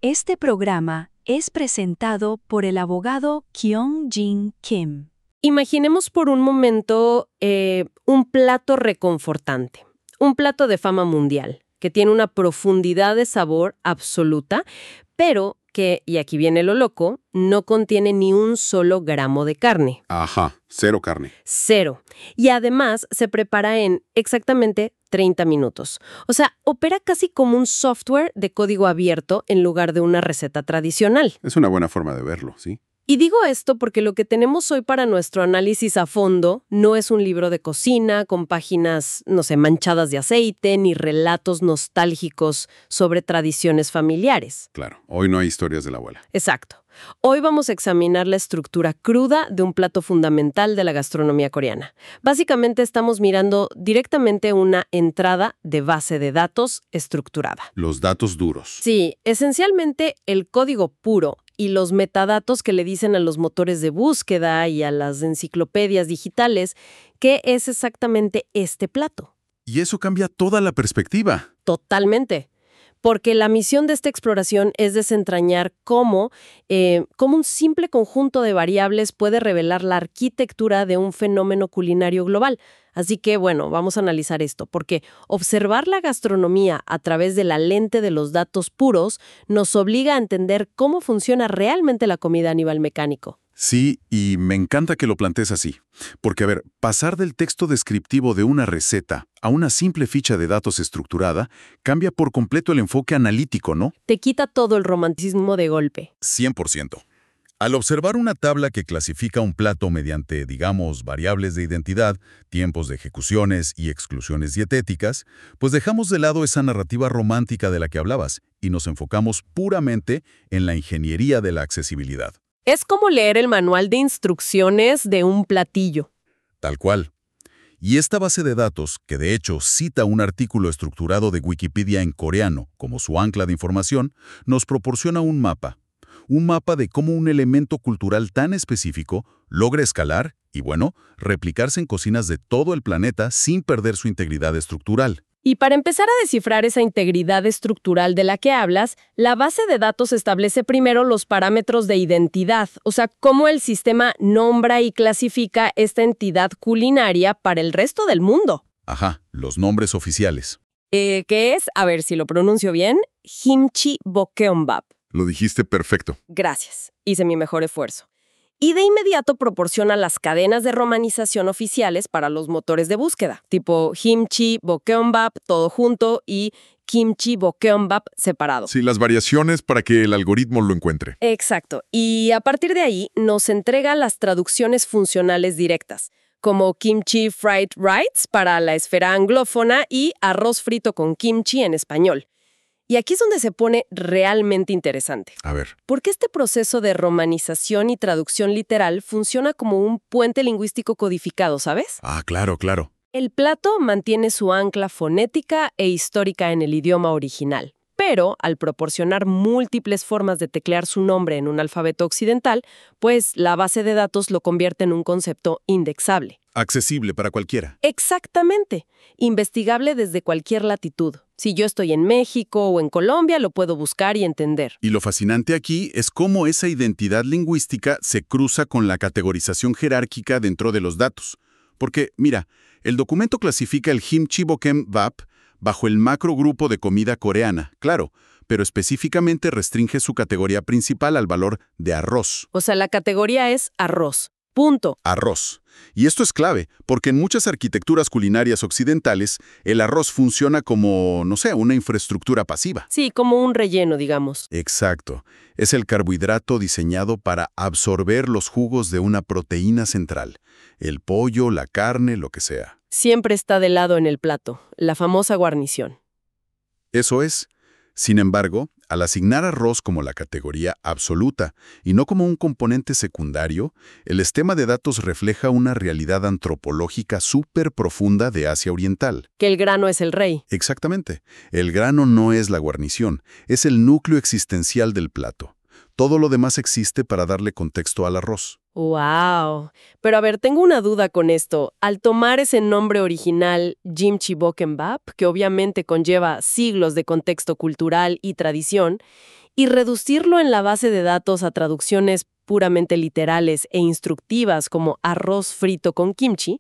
Este programa es presentado por el abogado Kyung-Jin Kim. Imaginemos por un momento un plato reconfortante, un plato de fama mundial, que tiene una profundidad de sabor absoluta, pero que, y aquí viene lo loco, no contiene ni un solo gramo de carne. Ajá, cero carne. Cero. Y además se prepara en exactamente 30 minutos. O sea, opera casi como un software de código abierto en lugar de una receta tradicional. Es una buena forma de verlo, ¿sí? Y digo esto porque lo que tenemos hoy para nuestro análisis a fondo no es un libro de cocina con páginas, no sé, manchadas de aceite, ni relatos nostálgicos sobre tradiciones familiares. Claro, hoy no hay historias de la abuela. Exacto. Hoy vamos a examinar la estructura cruda de un plato fundamental de la gastronomía coreana. Básicamente estamos mirando directamente una entrada de base de datos estructurada. Los datos duros. Sí, esencialmente el código puro y los metadatos que le dicen a los motores de búsqueda y a las enciclopedias digitales qué es exactamente este plato. Y eso cambia toda la perspectiva. Totalmente. Porque la misión de esta exploración es desentrañar cómo un simple conjunto de variables puede revelar la arquitectura de un fenómeno culinario global. Así que, bueno, vamos a analizar esto, porque observar la gastronomía a través de la lente de los datos puros nos obliga a entender cómo funciona realmente la comida a nivel mecánico. Sí, y me encanta que lo plantees así. Porque, a ver, pasar del texto descriptivo de una receta a una simple ficha de datos estructurada cambia por completo el enfoque analítico, ¿no? Te quita todo el romanticismo de golpe. 100%. Al observar una tabla que clasifica un plato mediante, digamos, variables de identidad, tiempos de ejecuciones y exclusiones dietéticas, pues dejamos de lado esa narrativa romántica de la que hablabas y nos enfocamos puramente en la ingeniería de la accesibilidad. Es como leer el manual de instrucciones de un platillo. Tal cual. Y esta base de datos, que de hecho cita un artículo estructurado de Wikipedia en coreano como su ancla de información, nos proporciona un mapa. Un mapa de cómo un elemento cultural tan específico logra escalar y, bueno, replicarse en cocinas de todo el planeta sin perder su integridad estructural. Y para empezar a descifrar esa integridad estructural de la que hablas, la base de datos establece primero los parámetros de identidad, o sea, cómo el sistema nombra y clasifica esta entidad culinaria para el resto del mundo. Ajá, los nombres oficiales. Que es, a ver si lo pronuncio bien, Kimchi Bokeonbap. Lo dijiste perfecto. Gracias, hice mi mejor esfuerzo. Y de inmediato proporciona las cadenas de romanización oficiales para los motores de búsqueda, tipo Kimchi Bokeonbap todo junto y Kimchi Bokeonbap separado. Sí, las variaciones para que el algoritmo lo encuentre. Exacto. Y a partir de ahí nos entrega las traducciones funcionales directas, como Kimchi Fried Rice para la esfera anglófona y arroz frito con kimchi en español. Y aquí es donde se pone realmente interesante. A ver. Porque este proceso de romanización y traducción literal funciona como un puente lingüístico codificado, ¿sabes? Ah, claro, claro. El plato mantiene su ancla fonética e histórica en el idioma original, pero al proporcionar múltiples formas de teclear su nombre en un alfabeto occidental, pues la base de datos lo convierte en un concepto indexable. Accesible para cualquiera. Exactamente. Investigable desde cualquier latitud. Si yo estoy en México o en Colombia, lo puedo buscar y entender. Y lo fascinante aquí es cómo esa identidad lingüística se cruza con la categorización jerárquica dentro de los datos. Porque, mira, el documento clasifica el Kimchi Bokeonbap bajo el macrogrupo de comida coreana, claro, pero específicamente restringe su categoría principal al valor de arroz. O sea, la categoría es arroz. Punto. Arroz. Y esto es clave, porque en muchas arquitecturas culinarias occidentales, el arroz funciona como, no sé, una infraestructura pasiva. Sí, como un relleno, digamos. Exacto. Es el carbohidrato diseñado para absorber los jugos de una proteína central. El pollo, la carne, lo que sea. Siempre está de lado en el plato, la famosa guarnición. Eso es. Sin embargo, al asignar arroz como la categoría absoluta y no como un componente secundario, el esquema de datos refleja una realidad antropológica súper profunda de Asia Oriental. Que el grano es el rey. Exactamente. El grano no es la guarnición, es el núcleo existencial del plato. Todo lo demás existe para darle contexto al arroz. ¡Wow! Pero a ver, tengo una duda con esto. Al tomar ese nombre original, Kimchi Bokeonbap, que obviamente conlleva siglos de contexto cultural y tradición, Y reducirlo en la base de datos a traducciones puramente literales e instructivas como arroz frito con kimchi,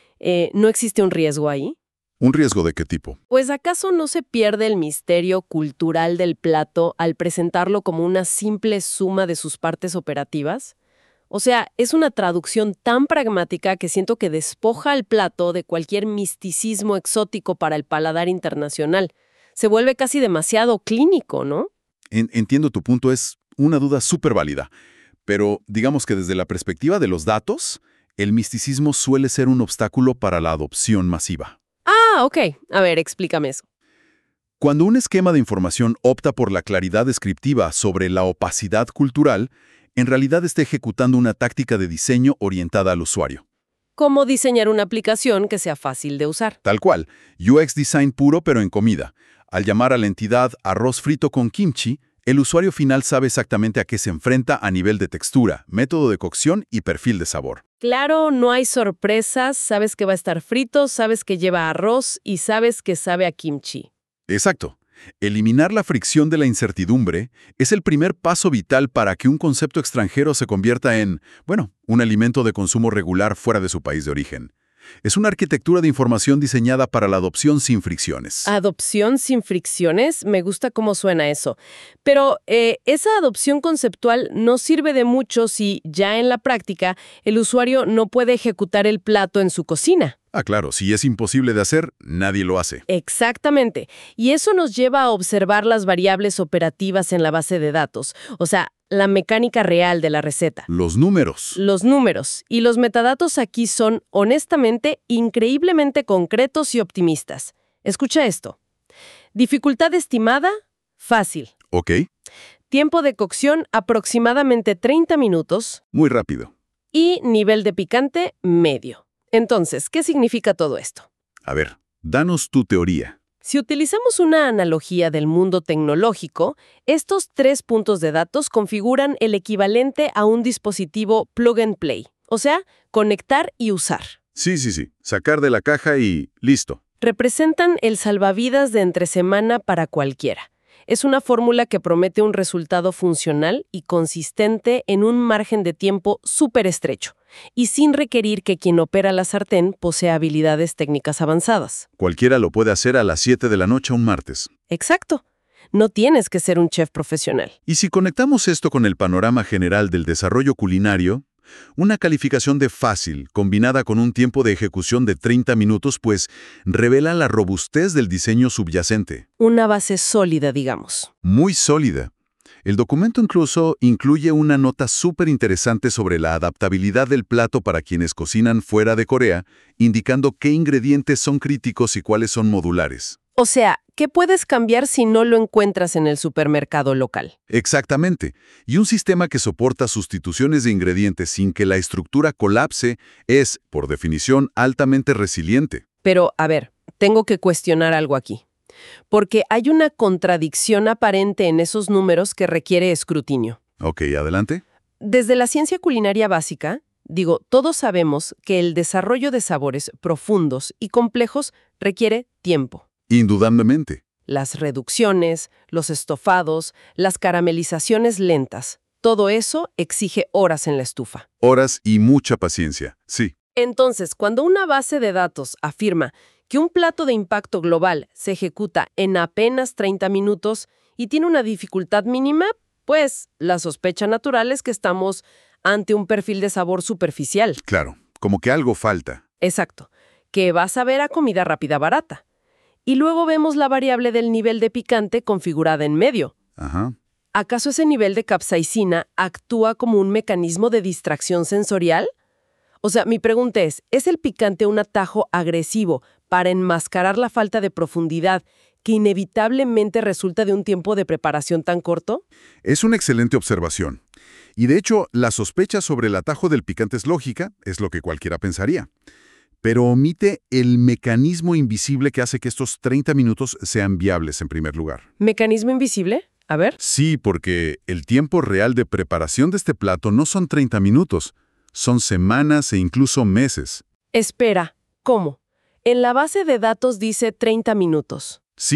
¿no existe un riesgo ahí? ¿Un riesgo de qué tipo? Pues ¿acaso no se pierde el misterio cultural del plato al presentarlo como una simple suma de sus partes operativas? O sea, es una traducción tan pragmática que siento que despoja al plato de cualquier misticismo exótico para el paladar internacional. Se vuelve casi demasiado clínico, ¿no? Entiendo tu punto, es una duda súper válida. Pero digamos que desde la perspectiva de los datos, el misticismo suele ser un obstáculo para la adopción masiva. Ah, ok. A ver, explícame eso. Cuando un esquema de información opta por la claridad descriptiva sobre la opacidad cultural, en realidad está ejecutando una táctica de diseño orientada al usuario. ¿Cómo diseñar una aplicación que sea fácil de usar? Tal cual, UX design puro pero en comida. Al llamar a la entidad arroz frito con kimchi, el usuario final sabe exactamente a qué se enfrenta a nivel de textura, método de cocción y perfil de sabor. Claro, no hay sorpresas, sabes que va a estar frito, sabes que lleva arroz y sabes que sabe a kimchi. Exacto. Eliminar la fricción de la incertidumbre es el primer paso vital para que un concepto extranjero se convierta en, un alimento de consumo regular fuera de su país de origen. Es una arquitectura de información diseñada para la adopción sin fricciones. ¿Adopción sin fricciones? Me gusta cómo suena eso. Pero esa adopción conceptual no sirve de mucho si, ya en la práctica, el usuario no puede ejecutar el plato en su cocina. Ah, claro, si es imposible de hacer, nadie lo hace. Exactamente. Y eso nos lleva a observar las variables operativas en la base de datos. O sea, la mecánica real de la receta. Los números. Los números. Y los metadatos aquí son, honestamente, increíblemente concretos y optimistas. Escucha esto. Dificultad estimada, fácil. Ok. Tiempo de cocción, aproximadamente 30 minutos. Muy rápido. Y nivel de picante, medio. Entonces, ¿qué significa todo esto? A ver, danos tu teoría. Si utilizamos una analogía del mundo tecnológico, estos 3 puntos de datos configuran el equivalente a un dispositivo plug and play, o sea, conectar y usar. Sí. Sacar de la caja y listo. Representan el salvavidas de entre semana para cualquiera. Es una fórmula que promete un resultado funcional y consistente en un margen de tiempo súper estrecho, y sin requerir que quien opera la sartén posea habilidades técnicas avanzadas. Cualquiera lo puede hacer a las 7 de la noche un martes. Exacto. No tienes que ser un chef profesional. Y si conectamos esto con el panorama general del desarrollo culinario, una calificación de fácil, combinada con un tiempo de ejecución de 30 minutos, pues revela la robustez del diseño subyacente. Una base sólida, digamos. Muy sólida. El documento incluso incluye una nota súper interesante sobre la adaptabilidad del plato para quienes cocinan fuera de Corea, indicando qué ingredientes son críticos y cuáles son modulares. O sea, ¿qué puedes cambiar si no lo encuentras en el supermercado local? Exactamente. Y un sistema que soporta sustituciones de ingredientes sin que la estructura colapse es, por definición, altamente resiliente. Pero, a ver, tengo que cuestionar algo aquí. Porque hay una contradicción aparente en esos números que requiere escrutinio. Ok, adelante. Desde la ciencia culinaria básica, todos sabemos que el desarrollo de sabores profundos y complejos requiere tiempo. Indudablemente. Las reducciones, los estofados, las caramelizaciones lentas, todo eso exige horas en la estufa. Horas y mucha paciencia, sí. Entonces, cuando una base de datos afirma que un plato de impacto global se ejecuta en apenas 30 minutos y tiene una dificultad mínima, pues la sospecha natural es que estamos ante un perfil de sabor superficial. Claro, como que algo falta. Exacto, que va a saber a comida rápida barata. Y luego vemos la variable del nivel de picante configurada en medio. Ajá. ¿Acaso ese nivel de capsaicina actúa como un mecanismo de distracción sensorial? O sea, mi pregunta ¿es el picante un atajo agresivo para enmascarar la falta de profundidad que inevitablemente resulta de un tiempo de preparación tan corto? Es una excelente observación. Y de hecho, la sospecha sobre el atajo del picante es lógica, es lo que cualquiera pensaría. Pero omite el mecanismo invisible que hace que estos 30 minutos sean viables en primer lugar. ¿Mecanismo invisible? A ver. Sí, porque el tiempo real de preparación de este plato no son 30 minutos, son semanas e incluso meses. Espera, ¿cómo? En la base de datos dice 30 minutos. Sí,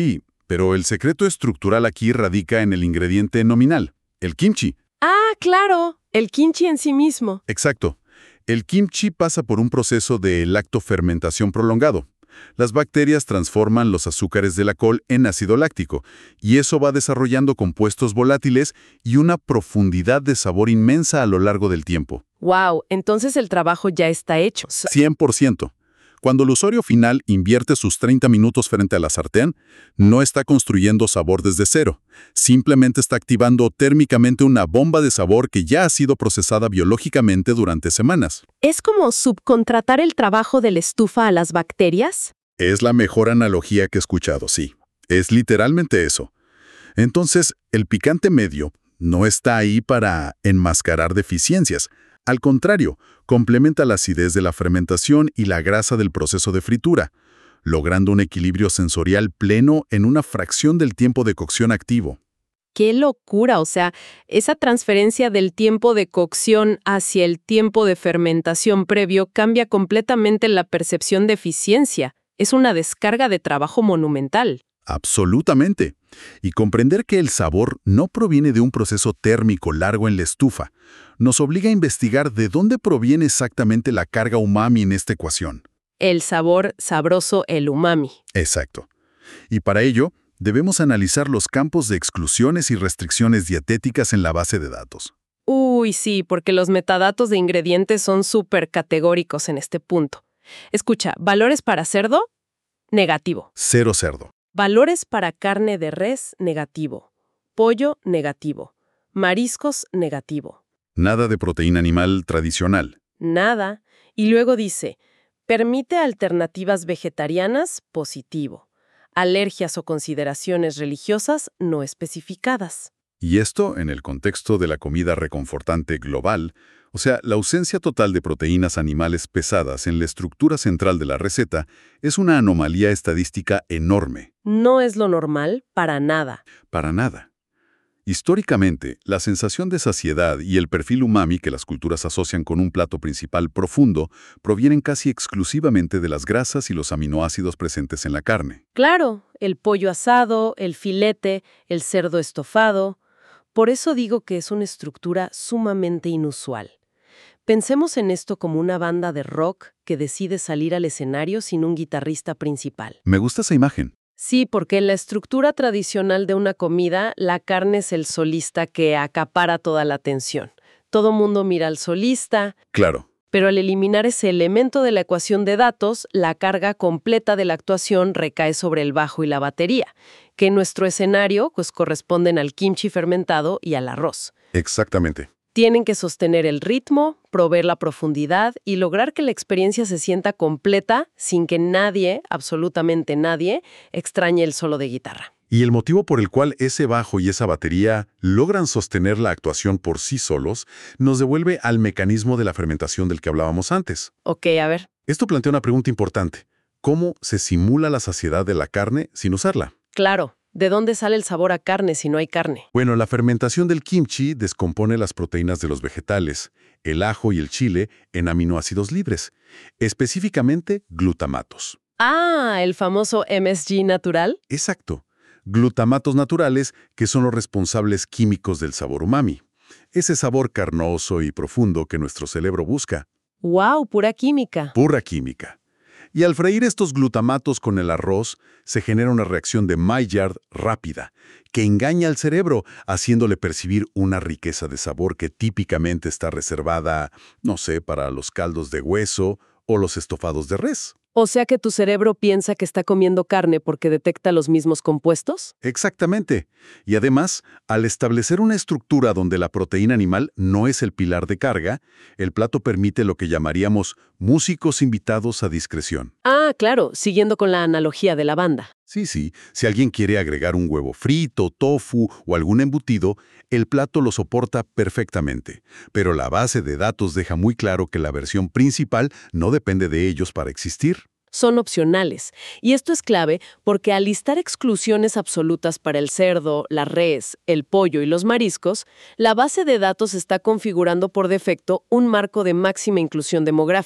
Pero el secreto estructural aquí radica en el ingrediente nominal, el kimchi. Ah, claro, el kimchi en sí mismo. Exacto. El kimchi pasa por un proceso de lactofermentación prolongado. Las bacterias transforman los azúcares de la col en ácido láctico, y eso va desarrollando compuestos volátiles y una profundidad de sabor inmensa a lo largo del tiempo. Wow, entonces el trabajo ya está hecho. 100%. Cuando el usuario final invierte sus 30 minutos frente a la sartén, no está construyendo sabor desde cero. Simplemente está activando térmicamente una bomba de sabor que ya ha sido procesada biológicamente durante semanas. ¿Es como subcontratar el trabajo de la estufa a las bacterias? Es la mejor analogía que he escuchado, sí. Es literalmente eso. Entonces, el picante medio no está ahí para enmascarar deficiencias. Al contrario, complementa la acidez de la fermentación y la grasa del proceso de fritura, logrando un equilibrio sensorial pleno en una fracción del tiempo de cocción activo. ¡Qué locura! O sea, esa transferencia del tiempo de cocción hacia el tiempo de fermentación previo cambia completamente la percepción de eficiencia. Es una descarga de trabajo monumental. Absolutamente. Y comprender que el sabor no proviene de un proceso térmico largo en la estufa, nos obliga a investigar de dónde proviene exactamente la carga umami en esta ecuación. El sabor sabroso, el umami. Exacto. Y para ello, debemos analizar los campos de exclusiones y restricciones dietéticas en la base de datos. Uy, sí, porque los metadatos de ingredientes son súper categóricos en este punto. Escucha, valores para cerdo, negativo. 0 cerdo. Valores para carne de res, negativo. Pollo, negativo. Mariscos, negativo. Nada de proteína animal tradicional. Nada. Y luego dice, permite alternativas vegetarianas, positivo. Alergias o consideraciones religiosas no especificadas. Y esto en el contexto de la comida reconfortante global, o sea, la ausencia total de proteínas animales pesadas en la estructura central de la receta es una anomalía estadística enorme. No es lo normal para nada. Para nada. Históricamente, la sensación de saciedad y el perfil umami que las culturas asocian con un plato principal profundo provienen casi exclusivamente de las grasas y los aminoácidos presentes en la carne. Claro, el pollo asado, el filete, el cerdo estofado. Por eso digo que es una estructura sumamente inusual. Pensemos en esto como una banda de rock que decide salir al escenario sin un guitarrista principal. Me gusta esa imagen. Sí, porque en la estructura tradicional de una comida, la carne es el solista que acapara toda la atención. Todo mundo mira al solista, Claro. pero al eliminar ese elemento de la ecuación de datos, la carga completa de la actuación recae sobre el bajo y la batería, que en nuestro escenario pues corresponden al kimchi fermentado y al arroz. Exactamente. Tienen que sostener el ritmo, proveer la profundidad y lograr que la experiencia se sienta completa sin que nadie, absolutamente nadie, extrañe el solo de guitarra. Y el motivo por el cual ese bajo y esa batería logran sostener la actuación por sí solos nos devuelve al mecanismo de la fermentación del que hablábamos antes. Ok, a ver. Esto plantea una pregunta importante. ¿Cómo se simula la saciedad de la carne sin usarla? Claro, ¿de dónde sale el sabor a carne si no hay carne? Bueno, la fermentación del kimchi descompone las proteínas de los vegetales, el ajo y el chile en aminoácidos libres, específicamente glutamatos. Ah, el famoso MSG natural. Exacto. Glutamatos naturales que son los responsables químicos del sabor umami. Ese sabor carnoso y profundo que nuestro cerebro busca. ¡Wow! Pura química. Pura química. Y al freír estos glutamatos con el arroz, se genera una reacción de Maillard rápida, que engaña al cerebro, haciéndole percibir una riqueza de sabor que típicamente está reservada, no sé, para los caldos de hueso o los estofados de res. O sea que tu cerebro piensa que está comiendo carne porque detecta los mismos compuestos. Exactamente. Y además, al establecer una estructura donde la proteína animal no es el pilar de carga, el plato permite lo que llamaríamos músicos invitados a discreción. Ah, claro, siguiendo con la analogía de la banda. Sí, si alguien quiere agregar un huevo frito, tofu o algún embutido, el plato lo soporta perfectamente. Pero la base de datos deja muy claro que la versión principal no depende de ellos para existir. Son opcionales. Y esto es clave porque al listar exclusiones absolutas para el cerdo, la res, el pollo y los mariscos, la base de datos está configurando por defecto un marco de máxima inclusión demográfica.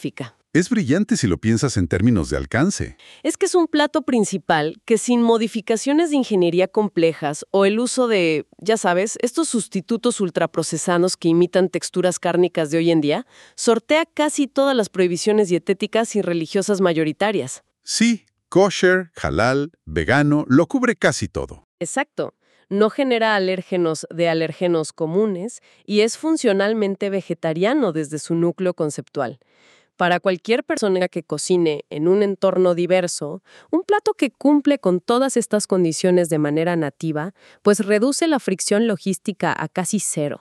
Es brillante si lo piensas en términos de alcance. Es que es un plato principal que sin modificaciones de ingeniería complejas o el uso de, ya sabes, estos sustitutos ultraprocesados que imitan texturas cárnicas de hoy en día, sortea casi todas las prohibiciones dietéticas y religiosas mayoritarias. Sí, kosher, halal, vegano, lo cubre casi todo. Exacto. No genera alérgenos de alérgenos comunes y es funcionalmente vegetariano desde su núcleo conceptual. Para cualquier persona que cocine en un entorno diverso, un plato que cumple con todas estas condiciones de manera nativa, pues reduce la fricción logística a casi cero.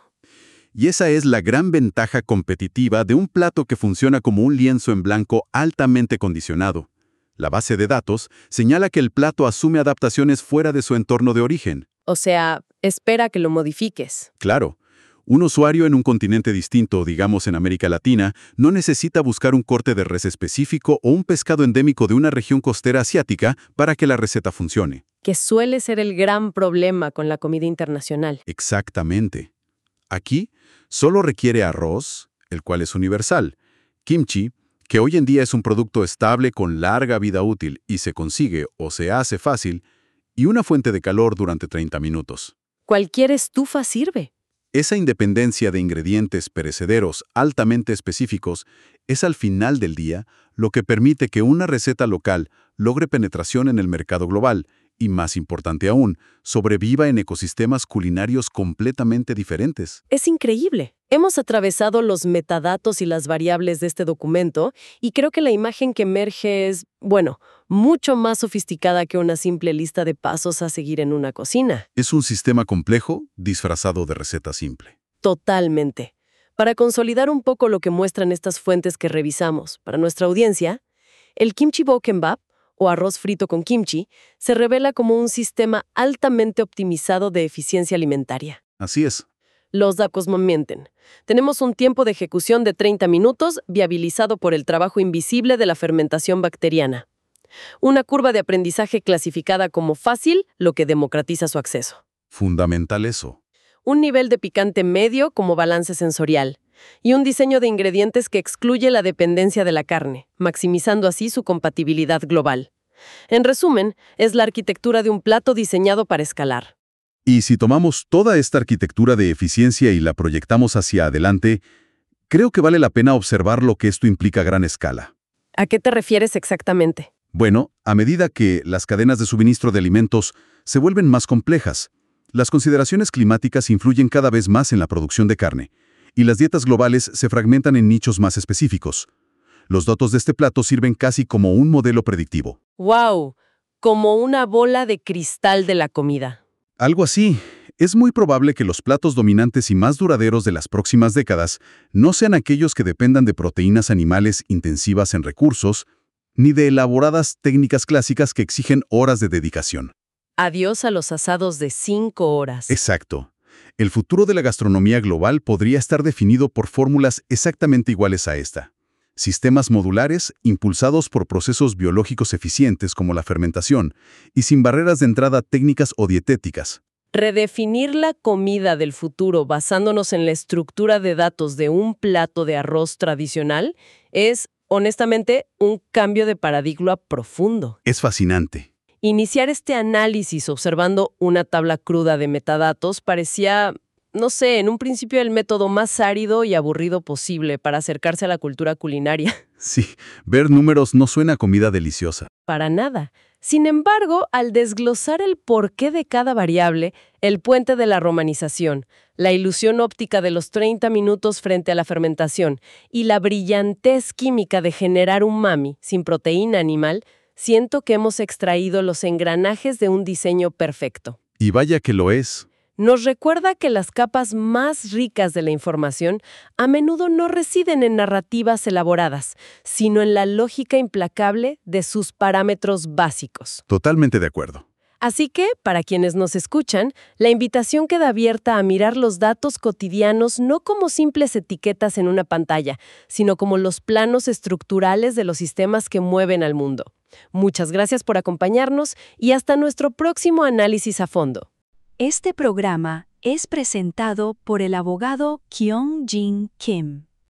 Y esa es la gran ventaja competitiva de un plato que funciona como un lienzo en blanco altamente condicionado. La base de datos señala que el plato asume adaptaciones fuera de su entorno de origen. O sea, espera que lo modifiques. Claro, un usuario en un continente distinto, digamos en América Latina, no necesita buscar un corte de res específico o un pescado endémico de una región costera asiática para que la receta funcione. Que suele ser el gran problema con la comida internacional. Exactamente. Aquí solo requiere arroz, el cual es universal, kimchi, que hoy en día es un producto estable con larga vida útil y se consigue o se hace fácil, y una fuente de calor durante 30 minutos. Cualquier estufa sirve. Esa independencia de ingredientes perecederos altamente específicos es al final del día lo que permite que una receta local logre penetración en el mercado global y, más importante aún, sobreviva en ecosistemas culinarios completamente diferentes. Es increíble. Hemos atravesado los metadatos y las variables de este documento y creo que la imagen que emerge es, bueno, mucho más sofisticada que una simple lista de pasos a seguir en una cocina. Es un sistema complejo disfrazado de receta simple. Totalmente. Para consolidar un poco lo que muestran estas fuentes que revisamos para nuestra audiencia, el kimchi bokkeumbap, o arroz frito con kimchi, se revela como un sistema altamente optimizado de eficiencia alimentaria. Así es. Los datos no mienten. Tenemos un tiempo de ejecución de 30 minutos viabilizado por el trabajo invisible de la fermentación bacteriana. Una curva de aprendizaje clasificada como fácil, lo que democratiza su acceso. Fundamental eso. Un nivel de picante medio como balance sensorial. Y un diseño de ingredientes que excluye la dependencia de la carne, maximizando así su compatibilidad global. En resumen, es la arquitectura de un plato diseñado para escalar. Y si tomamos toda esta arquitectura de eficiencia y la proyectamos hacia adelante, creo que vale la pena observar lo que esto implica a gran escala. ¿A qué te refieres exactamente? Bueno, a medida que las cadenas de suministro de alimentos se vuelven más complejas, las consideraciones climáticas influyen cada vez más en la producción de carne, y las dietas globales se fragmentan en nichos más específicos. Los datos de este plato sirven casi como un modelo predictivo. ¡Wow! Como una bola de cristal de la comida. Algo así. Es muy probable que los platos dominantes y más duraderos de las próximas décadas no sean aquellos que dependan de proteínas animales intensivas en recursos, ni de elaboradas técnicas clásicas que exigen horas de dedicación. Adiós a los asados de 5 horas. Exacto. El futuro de la gastronomía global podría estar definido por fórmulas exactamente iguales a esta. Sistemas modulares impulsados por procesos biológicos eficientes como la fermentación y sin barreras de entrada técnicas o dietéticas. Redefinir la comida del futuro basándonos en la estructura de datos de un plato de arroz tradicional es, honestamente, un cambio de paradigma profundo. Es fascinante. Iniciar este análisis observando una tabla cruda de metadatos parecía, no sé, en un principio el método más árido y aburrido posible para acercarse a la cultura culinaria. Sí, ver números no suena a comida deliciosa. Para nada. Sin embargo, al desglosar el porqué de cada variable, el puente de la romanización, la ilusión óptica de los 30 minutos frente a la fermentación y la brillantez química de generar umami sin proteína animal, siento que hemos extraído los engranajes de un diseño perfecto. Y vaya que lo es. Nos recuerda que las capas más ricas de la información a menudo no residen en narrativas elaboradas, sino en la lógica implacable de sus parámetros básicos. Totalmente de acuerdo. Así que, para quienes nos escuchan, la invitación queda abierta a mirar los datos cotidianos no como simples etiquetas en una pantalla, sino como los planos estructurales de los sistemas que mueven al mundo. Muchas gracias por acompañarnos y hasta nuestro próximo análisis a fondo. Este programa es presentado por el abogado Kyung-Jin Kim.